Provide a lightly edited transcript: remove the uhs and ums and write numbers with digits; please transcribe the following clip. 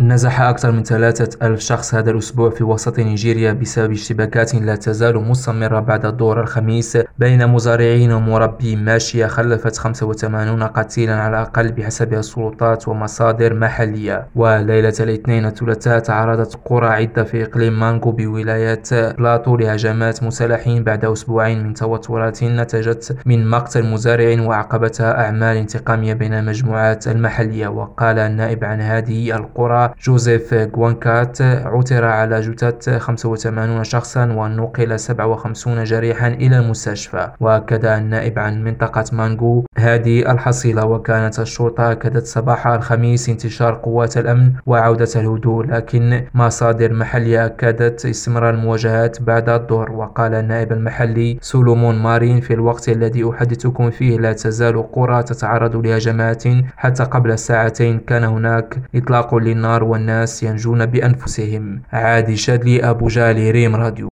نزح أكثر من 3000 شخص هذا الأسبوع في وسط نيجيريا بسبب اشتباكات لا تزال مستمرة بعد ظهر الخميس بين مزارعين ومربي ماشية خلفت 85 قتيلا على الأقل بحسب السلطات ومصادر محلية. وليلة الاثنين الثلاثاء تعرضت قرى عدة في إقليم مانغو بولاية بلاتو لهجمات مسلحين بعد أسبوعين من توترات نتجت من مقتل مزارع وعقبتها أعمال انتقامية بين المجموعات المحلية. وقال النائب عن هذه القرى جوزيف غوانكات عثر على جثث 85 شخصا ونقل 57 جريحا إلى المستشفى. وأكد النائب عن منطقة مانغو هذه الحصيلة. وكانت الشرطة أكدت صباح الخميس انتشار قوات الأمن وعودة الهدوء، لكن مصادر محلية أكدت استمرار المواجهات بعد الظهر. وقال النائب المحلي سولومون مارين: في الوقت الذي أحدثكم فيه لا تزال قرى تتعرض لهجمات، حتى قبل ساعتين كان هناك إطلاق للنار والناس ينجون بأنفسهم. عادي شادلي، أبو جالي، ريم راديو.